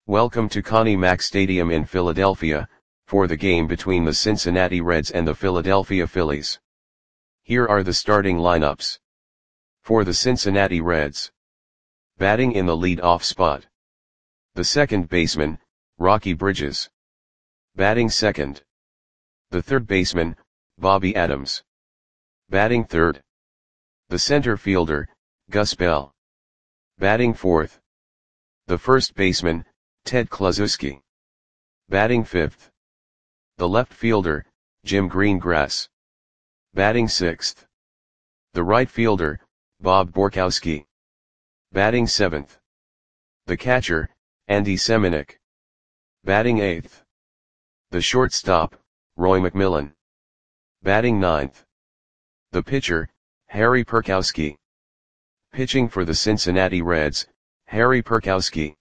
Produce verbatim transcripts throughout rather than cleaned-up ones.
Welcome to Connie Mack Stadium in Philadelphia, for the game between the Cincinnati Reds and the Philadelphia Phillies. Here are the starting lineups. For the Cincinnati Reds. Batting in the lead-off spot. The second baseman, Rocky Bridges. Batting second. The third baseman, Bobby Adams. Batting third. The center fielder, Gus Bell. Batting fourth. The first baseman, Ted Kluszewski. Batting fifth. The left fielder, Jim Greengrass. Batting sixth. The right fielder, Bob Borkowski. Batting seventh. The catcher, Andy Semenuk. Batting eighth. The shortstop, Roy McMillan. Batting ninth. The pitcher, Harry Perkowski. Pitching for the Cincinnati Reds, Harry Perkowski.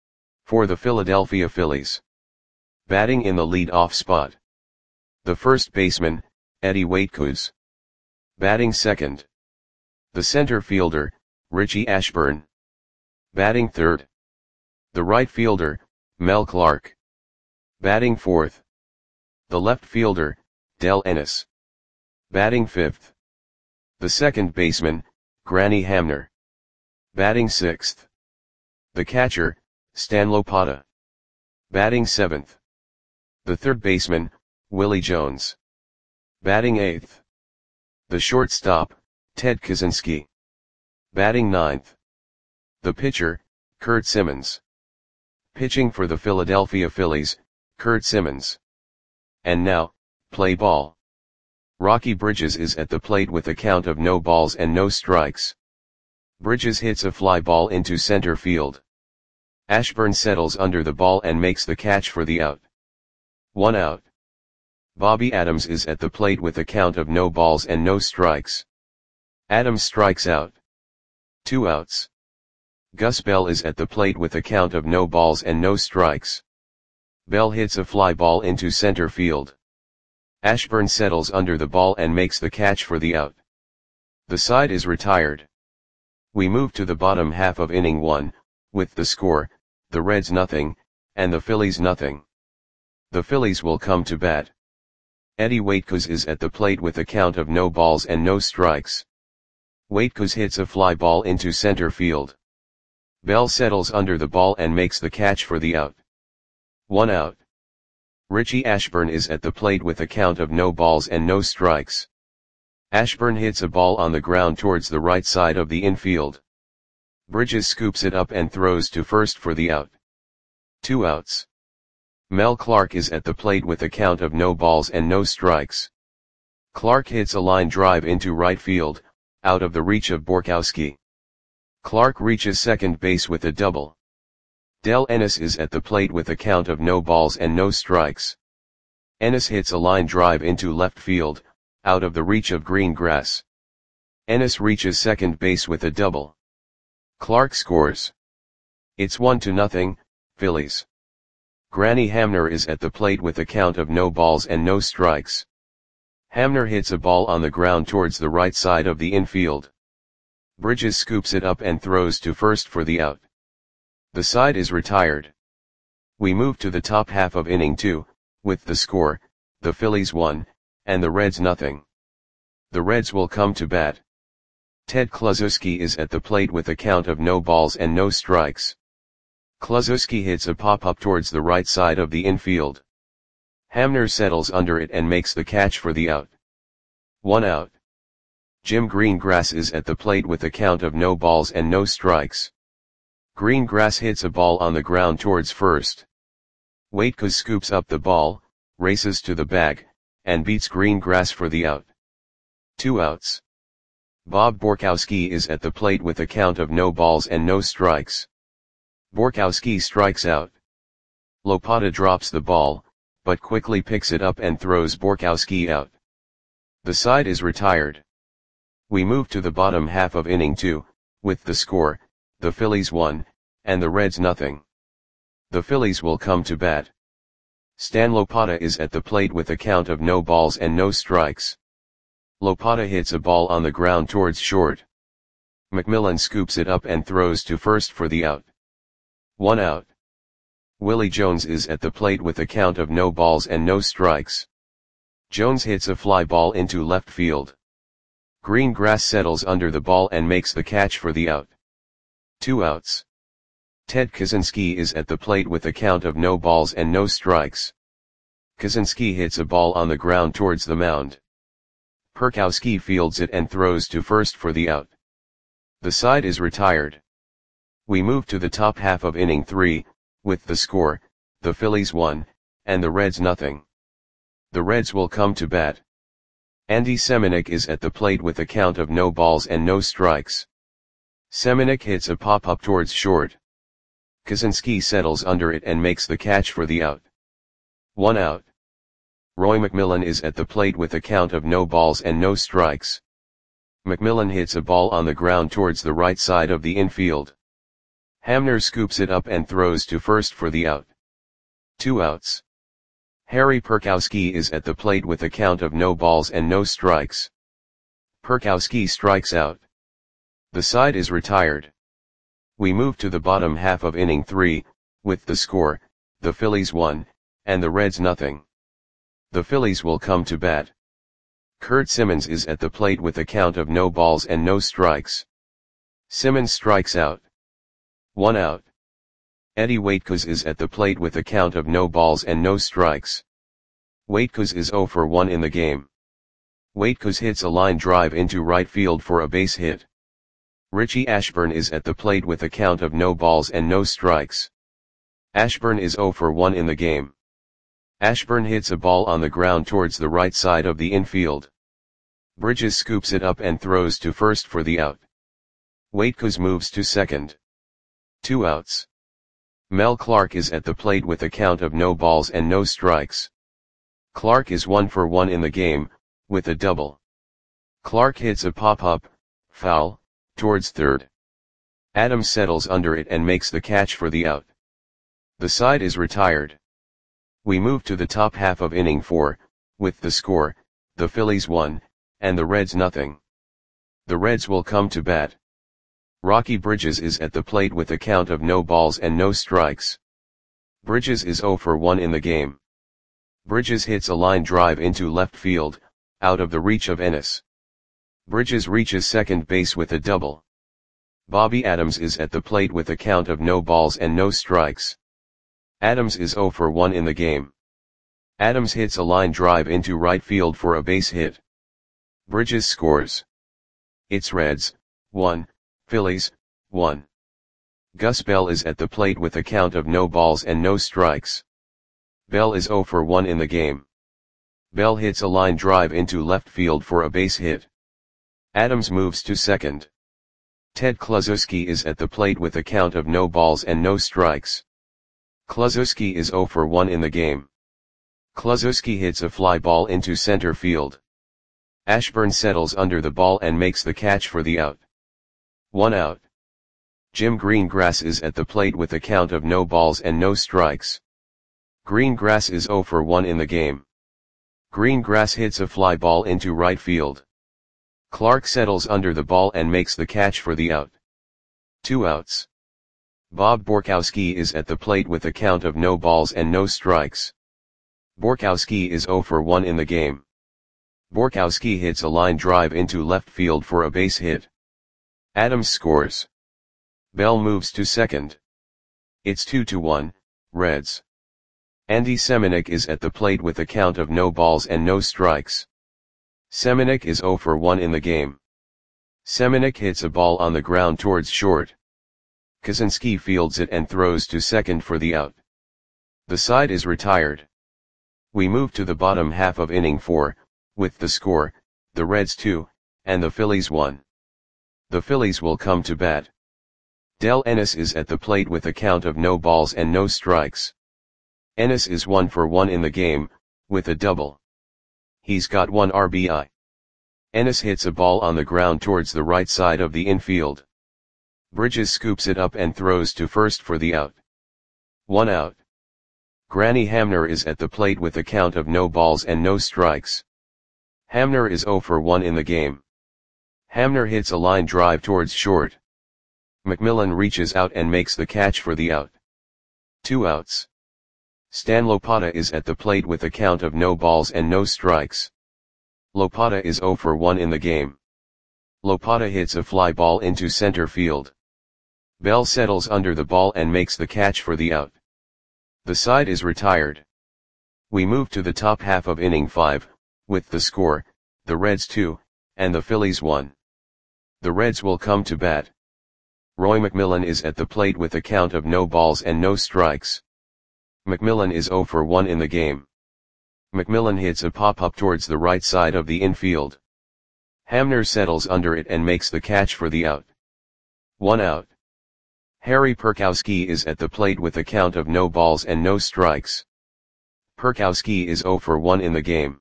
For the Philadelphia Phillies. Batting in the lead-off spot. The first baseman, Eddie Waitkus. Batting second. The center fielder, Richie Ashburn. Batting third. The right fielder, Mel Clark. Batting fourth. The left fielder, Del Ennis. Batting fifth. The second baseman, Granny Hamner. Batting sixth. The catcher, Stan Lopata. Batting seventh. The third baseman, Willie Jones. Batting eighth. The shortstop, Ted Kaczynski. Batting ninth. The pitcher, Curt Simmons. Pitching for the Philadelphia Phillies, Curt Simmons. And now, play ball. Rocky Bridges is at the plate with a count of no balls and no strikes. Bridges hits a fly ball into center field. Ashburn settles under the ball and makes the catch for the out. One out. Bobby Adams is at the plate with a count of no balls and no strikes. Adams strikes out. Two outs. Gus Bell is at the plate with a count of no balls and no strikes. Bell hits a fly ball into center field. Ashburn settles under the ball and makes the catch for the out. The side is retired. We move to the bottom half of inning one, with the score, the Reds nothing, and the Phillies nothing. The Phillies will come to bat. Eddie Waitkus is at the plate with a count of no balls and no strikes. Waitkus hits a fly ball into center field. Bell settles under the ball and makes the catch for the out. One out. Richie Ashburn is at the plate with a count of no balls and no strikes. Ashburn hits a ball on the ground towards the right side of the infield. Bridges scoops it up and throws to first for the out. Two outs. Mel Clark is at the plate with a count of no balls and no strikes. Clark hits a line drive into right field, out of the reach of Borkowski. Clark reaches second base with a double. Del Ennis is at the plate with a count of no balls and no strikes. Ennis hits a line drive into left field, out of the reach of Greengrass. Ennis reaches second base with a double. Clark scores. It's one to nothing, Phillies. Granny Hamner is at the plate with a count of no balls and no strikes. Hamner hits a ball on the ground towards the right side of the infield. Bridges scoops it up and throws to first for the out. The side is retired. We move to the top half of inning two, with the score, the Phillies one, and the Reds nothing. The Reds will come to bat. Ted Kluszewski is at the plate with a count of no balls and no strikes. Kluszewski hits a pop-up towards the right side of the infield. Hamner settles under it and makes the catch for the out. One out. Jim Greengrass is at the plate with a count of no balls and no strikes. Greengrass hits a ball on the ground towards first. Waitkus scoops up the ball, races to the bag, and beats Greengrass for the out. Two outs. Bob Borkowski is at the plate with a count of no balls and no strikes. Borkowski strikes out. Lopata drops the ball, but quickly picks it up and throws Borkowski out. The side is retired. We move to the bottom half of inning two, with the score, the Phillies one, and the Reds nothing. The Phillies will come to bat. Stan Lopata is at the plate with a count of no balls and no strikes. Lopata hits a ball on the ground towards short. McMillan scoops it up and throws to first for the out. One out. Willie Jones is at the plate with a count of no balls and no strikes. Jones hits a fly ball into left field. Green grass settles under the ball and makes the catch for the out. Two outs. Ted Kaczynski is at the plate with a count of no balls and no strikes. Kaczynski hits a ball on the ground towards the mound. Perkowski fields it and throws to first for the out. The side is retired. We move to the top half of inning three, with the score, the Phillies one, and the Reds nothing. The Reds will come to bat. Andy Semenuk is at the plate with a count of no balls and no strikes. Semenuk hits a pop-up towards short. Kaczynski settles under it and makes the catch for the out. One out. Roy McMillan is at the plate with a count of no balls and no strikes. McMillan hits a ball on the ground towards the right side of the infield. Hamner scoops it up and throws to first for the out. Two outs. Harry Perkowski is at the plate with a count of no balls and no strikes. Perkowski strikes out. The side is retired. We move to the bottom half of inning three, with the score, the Phillies one, and the Reds nothing. The Phillies will come to bat. Kurt Simmons is at the plate with a count of no balls and no strikes. Simmons strikes out. One out. Eddie Waitkos is at the plate with a count of no balls and no strikes. Waitkos is oh for one in the game. Waitkos hits a line drive into right field for a base hit. Richie Ashburn is at the plate with a count of no balls and no strikes. Ashburn is oh for one in the game. Ashburn hits a ball on the ground towards the right side of the infield. Bridges scoops it up and throws to first for the out. Waitkos moves to second. Two outs. Mel Clark is at the plate with a count of no balls and no strikes. Clark is one for one in the game, with a double. Clark hits a pop-up, foul, towards third. Adams settles under it and makes the catch for the out. The side is retired. We move to the top half of inning four, with the score, the Phillies one, and the Reds nothing. The Reds will come to bat. Rocky Bridges is at the plate with a count of no balls and no strikes. Bridges is oh for one in the game. Bridges hits a line drive into left field, out of the reach of Ennis. Bridges reaches second base with a double. Bobby Adams is at the plate with a count of no balls and no strikes. Adams is oh for one in the game. Adams hits a line drive into right field for a base hit. Bridges scores. It's Reds, one, Phillies, one. Gus Bell is at the plate with a count of no balls and no strikes. Bell is oh for one in the game. Bell hits a line drive into left field for a base hit. Adams moves to second. Ted Kluszewski is at the plate with a count of no balls and no strikes. Kluszewski is oh for one in the game. Kluszewski hits a fly ball into center field. Ashburn settles under the ball and makes the catch for the out. One out. Jim Greengrass is at the plate with a count of no balls and no strikes. Greengrass is oh for one in the game. Greengrass hits a fly ball into right field. Clark settles under the ball and makes the catch for the out. Two outs. Bob Borkowski is at the plate with a count of no balls and no strikes. Borkowski is oh for one in the game. Borkowski hits a line drive into left field for a base hit. Adams scores. Bell moves to second. It's two to one, Reds. Andy Semenuk is at the plate with a count of no balls and no strikes. Semenuk is oh for one in the game. Semenuk hits a ball on the ground towards short. Kaczynski fields it and throws to second for the out. The side is retired. We move to the bottom half of inning four, with the score, the Reds two, and the Phillies one. The Phillies will come to bat. Del Ennis is at the plate with a count of no balls and no strikes. Ennis is one for one in the game, with a double. He's got one R B I. Ennis hits a ball on the ground towards the right side of the infield. Bridges scoops it up and throws to first for the out. One out. Granny Hamner is at the plate with a count of no balls and no strikes. Hamner is oh for one in the game. Hamner hits a line drive towards short. McMillan reaches out and makes the catch for the out. two outs. Stan Lopata is at the plate with a count of no balls and no strikes. Lopata is zero for one in the game. Lopata hits a fly ball into center field. Bell settles under the ball and makes the catch for the out. The side is retired. We move to the top half of inning five, with the score, the Reds two, and the Phillies one. The Reds will come to bat. Roy McMillan is at the plate with a count of no balls and no strikes. McMillan is zero for one in the game. McMillan hits a pop-up towards the right side of the infield. Hamner settles under it and makes the catch for the out. One out. Harry Perkowski is at the plate with a count of no balls and no strikes. Perkowski is zero for one in the game.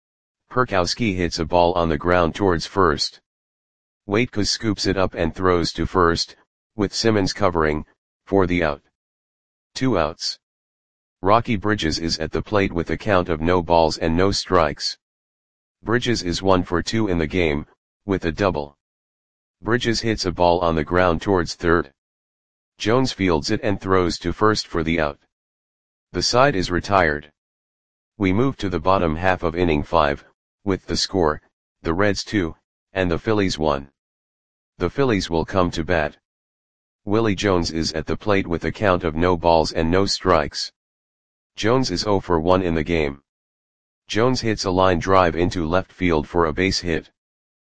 Perkowski hits a ball on the ground towards first. Waitkus scoops it up and throws to first, with Simmons covering, for the out. Two outs. Rocky Bridges is at the plate with a count of no balls and no strikes. Bridges is one for two in the game, with a double. Bridges hits a ball on the ground towards third. Jones fields it and throws to first for the out. The side is retired. We move to the bottom half of inning five, with the score, the Reds two, and the Phillies one. The Phillies will come to bat. Willie Jones is at the plate with a count of no balls and no strikes. Jones is zero for one in the game. Jones hits a line drive into left field for a base hit.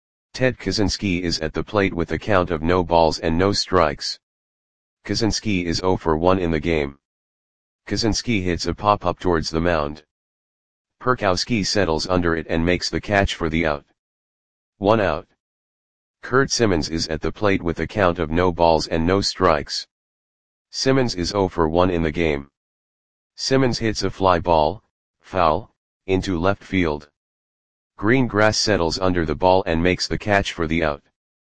Ted Kaczynski is at the plate with a count of no balls and no strikes. Kaczynski is zero for one in the game. Kaczynski hits a pop-up towards the mound. Perkowski settles under it and makes the catch for the out. One out. Kurt Simmons is at the plate with a count of no balls and no strikes. Simmons is zero for one in the game. Simmons hits a fly ball, foul, into left field. Greengrass settles under the ball and makes the catch for the out.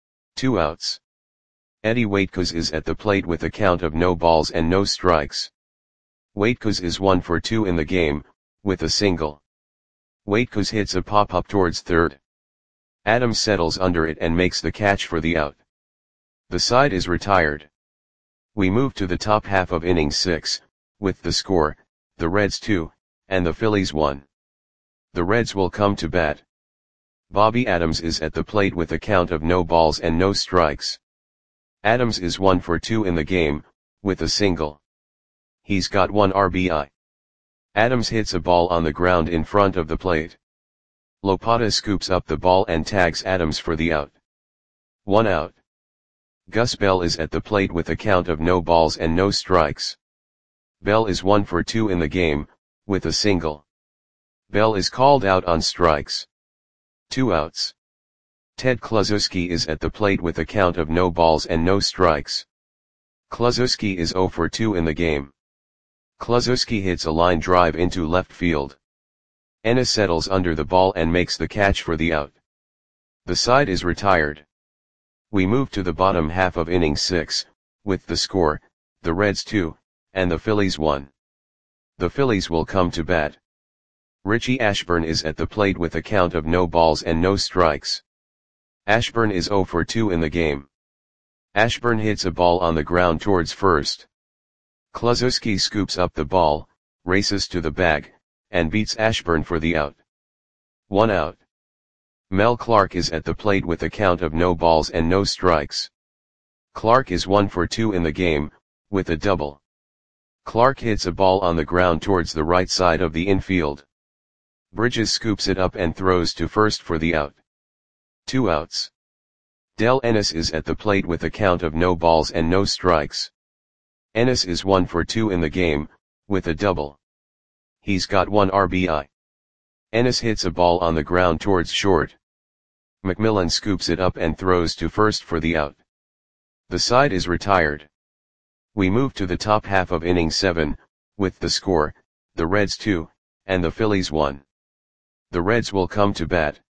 Two outs. Eddie Waitkus is at the plate with a count of no balls and no strikes. Waitkus is one for two in the game, with a single. Waitkus hits a pop-up towards third. Adams settles under it and makes the catch for the out. The side is retired. We move to the top half of inning six, with the score, the Reds two, and the Phillies one. The Reds will come to bat. Bobby Adams is at the plate with a count of no balls and no strikes. Adams is one for two in the game, with a single. He's got one R B I. Adams hits a ball on the ground in front of the plate. Lopata scoops up the ball and tags Adams for the out. One out. Gus Bell is at the plate with a count of no balls and no strikes. Bell is one for two in the game, with a single. Bell is called out on strikes. Two outs. Ted Kluszewski is at the plate with a count of no balls and no strikes. Kluszewski is zero for two in the game. Kluszewski hits a line drive into left field. Ennis settles under the ball and makes the catch for the out. The side is retired. We move to the bottom half of inning six, with the score, the Reds two, and the Phillies one. The Phillies will come to bat. Richie Ashburn is at the plate with a count of no balls and no strikes. Ashburn is zero for two in the game. Ashburn hits a ball on the ground towards first. Kluszewski scoops up the ball, races to the bag, and beats Ashburn for the out. One out. Mel Clark is at the plate with a count of no balls and no strikes. Clark is one for two in the game, with a double. Clark hits a ball on the ground towards the right side of the infield. Bridges scoops it up and throws to first for the out. Two outs. Del Ennis is at the plate with a count of no balls and no strikes. Ennis is one for two in the game, with a double. He's got one R B I. Ennis hits a ball on the ground towards short. McMillan scoops it up and throws to first for the out. The side is retired. We move to the top half of inning seven, with the score, the Reds two, and the Phillies one. The Reds will come to bat.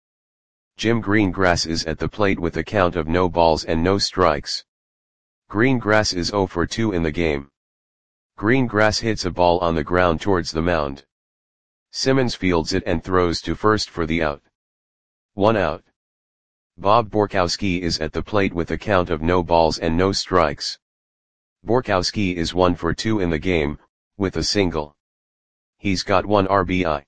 Jim Greengrass is at the plate with a count of no balls and no strikes. Greengrass is zero for two in the game. Greengrass hits a ball on the ground towards the mound. Simmons fields it and throws to first for the out. One out. Bob Borkowski is at the plate with a count of no balls and no strikes. Borkowski is one for two in the game, with a single. He's got one R B I.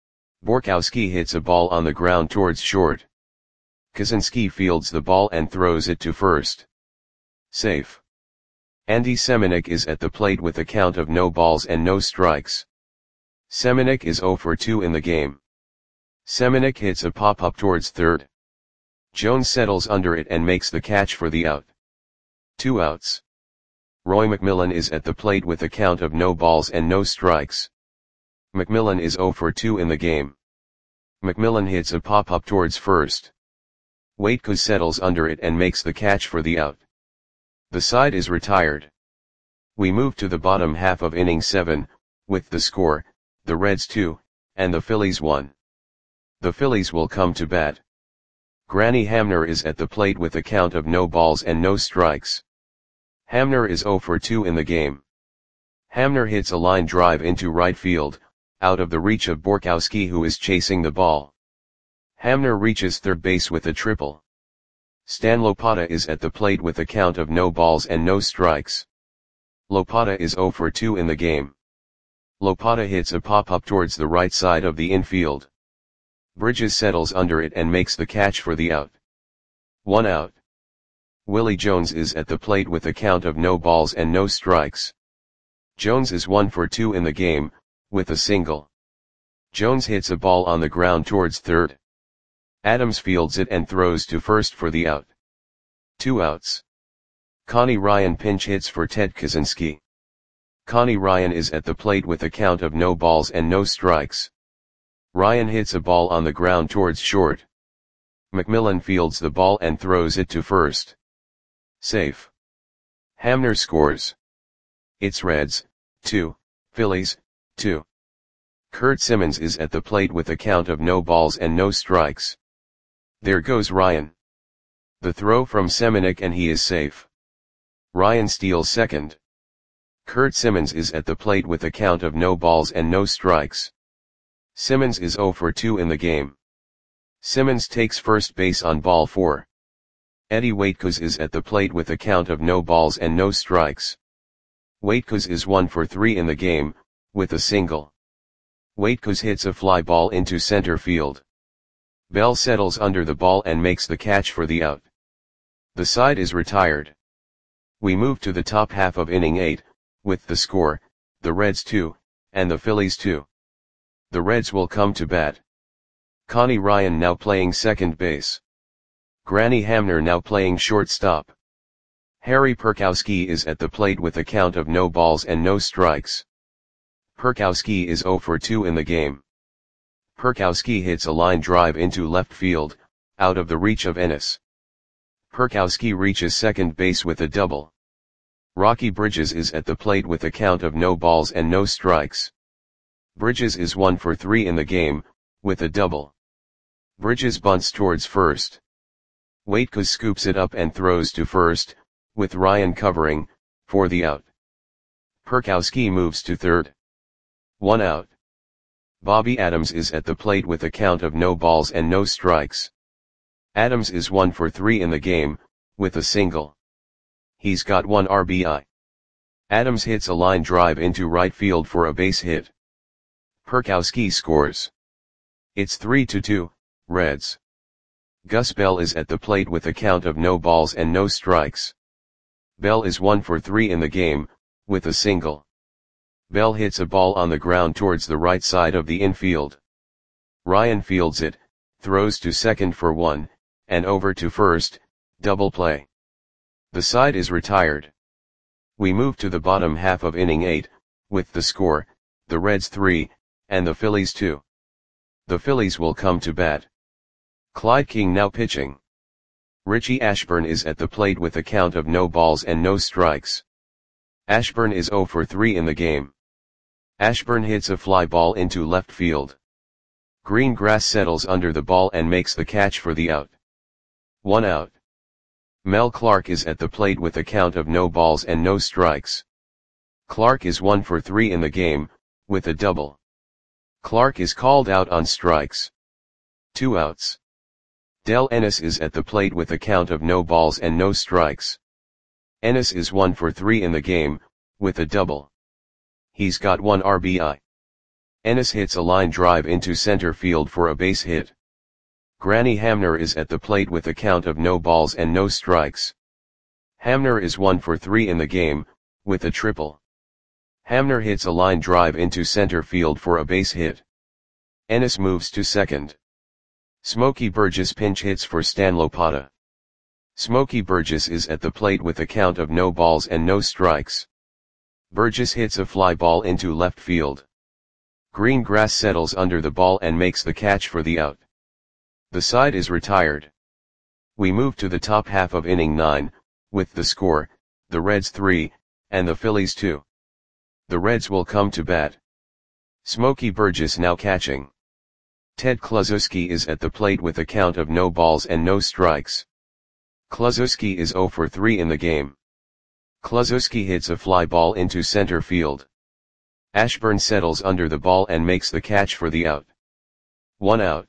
Borkowski hits a ball on the ground towards short. Kaczynski fields the ball and throws it to first. Safe. Andy Semenuk is at the plate with a count of no balls and no strikes. Semenuk is zero for two in the game. Semenuk hits a pop-up towards third. Jones settles under it and makes the catch for the out. Two outs. Roy McMillan is at the plate with a count of no balls and no strikes. McMillan is zero for two in the game. McMillan hits a pop-up towards first. Waitkus settles under it and makes the catch for the out. The side is retired. We move to the bottom half of inning seven, with the score, the Reds two, and the Phillies one. The Phillies will come to bat. Granny Hamner is at the plate with a count of no balls and no strikes. Hamner is zero for two in the game. Hamner hits a line drive into right field, out of the reach of Borkowski, who is chasing the ball. Hamner reaches third base with a triple. Stan Lopata is at the plate with a count of no balls and no strikes. Lopata is zero for two in the game. Lopata hits a pop-up towards the right side of the infield. Bridges settles under it and makes the catch for the out. One out. Willie Jones is at the plate with a count of no balls and no strikes. Jones is one for two in the game, with a single. Jones hits a ball on the ground towards third. Adams fields it and throws to first for the out. Two outs. Connie Ryan pinch hits for Ted Kaczynski. Connie Ryan is at the plate with a count of no balls and no strikes. Ryan hits a ball on the ground towards short. McMillan fields the ball and throws it to first. Safe. Hamner scores. It's Reds, two, Phillies, two. Kurt Simmons is at the plate with a count of no balls and no strikes. There goes Ryan. The throw from Semenuk and he is safe. Ryan steals second. Kurt Simmons is at the plate with a count of no balls and no strikes. Simmons is zero for two in the game. Simmons takes first base on ball four. Eddie Waitkus is at the plate with a count of no balls and no strikes. Waitkus is one for three in the game, with a single. Waitkus hits a fly ball into center field. Bell settles under the ball and makes the catch for the out. The side is retired. We move to the top half of inning eight, with the score, the Reds two, and the Phillies two. The Reds will come to bat. Connie Ryan now playing second base. Granny Hamner now playing shortstop. Harry Perkowski is at the plate with a count of no balls and no strikes. Perkowski is zero for two in the game. Perkowski hits a line drive into left field, out of the reach of Ennis. Perkowski reaches second base with a double. Rocky Bridges is at the plate with a count of no balls and no strikes. Bridges is one for three in the game, with a double. Bridges bunts towards first. Waitkus scoops it up and throws to first, with Ryan covering, for the out. Perkowski moves to third. One out. Bobby Adams is at the plate with a count of no balls and no strikes. Adams is one for three in the game, with a single. He's got one R B I. Adams hits a line drive into right field for a base hit. Perkowski scores. It's three to two, Reds. Gus Bell is at the plate with a count of no balls and no strikes. Bell is one for three in the game, with a single. Bell hits a ball on the ground towards the right side of the infield. Ryan fields it, throws to second for one, and over to first, double play. The side is retired. We move to the bottom half of inning eight, with the score, the Reds three, and the Phillies two. The Phillies will come to bat. Clyde King now pitching. Richie Ashburn is at the plate with a count of no balls and no strikes. Ashburn is zero for three in the game. Ashburn hits a fly ball into left field. Greengrass settles under the ball and makes the catch for the out. One out. Mel Clark is at the plate with a count of no balls and no strikes. Clark is one for three in the game, with a double. Clark is called out on strikes. Two outs. Del Ennis is at the plate with a count of no balls and no strikes. Ennis is one for three in the game, with a double. He's got one R B I. Ennis hits a line drive into center field for a base hit. Granny Hamner is at the plate with a count of no balls and no strikes. Hamner is one for three in the game, with a triple. Hamner hits a line drive into center field for a base hit. Ennis moves to second. Smokey Burgess pinch hits for Stan Lopata. Smokey Burgess is at the plate with a count of no balls and no strikes. Burgess hits a fly ball into left field. Greengrass settles under the ball and makes the catch for the out. The side is retired. We move to the top half of inning nine, with the score, the Reds three, and the Phillies two. The Reds will come to bat. Smokey Burgess now catching. Ted Kluszewski is at the plate with a count of no balls and no strikes. Kluszewski is zero for three in the game. Kluszewski hits a fly ball into center field. Ashburn settles under the ball and makes the catch for the out. One out.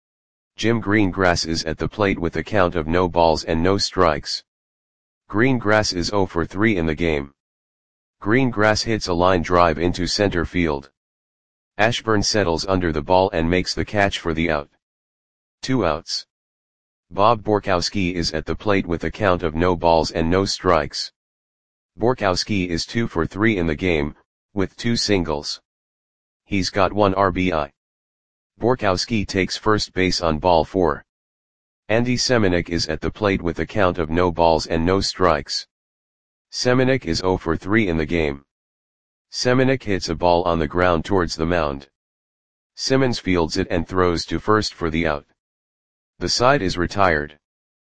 Jim Greengrass is at the plate with a count of no balls and no strikes. Greengrass is zero for three in the game. Greengrass hits a line drive into center field. Ashburn settles under the ball and makes the catch for the out. Two outs. Bob Borkowski is at the plate with a count of no balls and no strikes. Borkowski is two for three in the game, with two singles. He's got one R B I. Borkowski takes first base on ball four. Andy Semenuk is at the plate with a count of no balls and no strikes. Semenuk is zero for three in the game. Semenuk hits a ball on the ground towards the mound. Simmons fields it and throws to first for the out. The side is retired.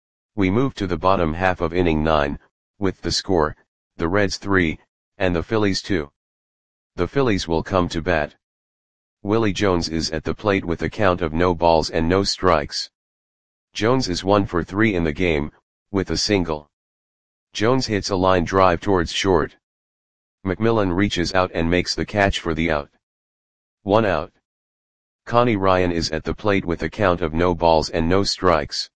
We move to the bottom half of inning nine, with the score, the Reds three, and the Phillies two. The Phillies will come to bat. Willie Jones is at the plate with a count of no balls and no strikes. Jones is one for three in the game, with a single. Jones hits a line drive towards short. McMillan reaches out and makes the catch for the out. One out. Connie Ryan is at the plate with a count of no balls and no strikes.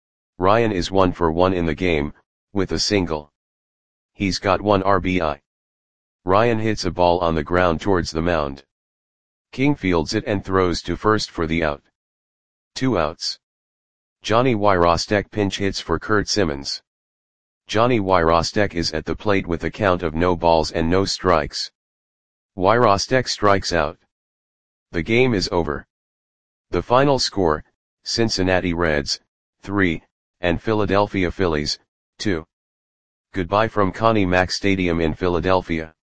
Ryan is one for one in the game, with a single. He's got one R B I. Ryan hits a ball on the ground towards the mound. King fields it and throws to first for the out. Two outs. Johnny Wyrostek pinch hits for Kurt Simmons. Johnny Wyrostek is at the plate with a count of no balls and no strikes. Wyrostek strikes out. The game is over. The final score, Cincinnati Reds, three, and Philadelphia Phillies, two. Goodbye from Connie Mack Stadium in Philadelphia.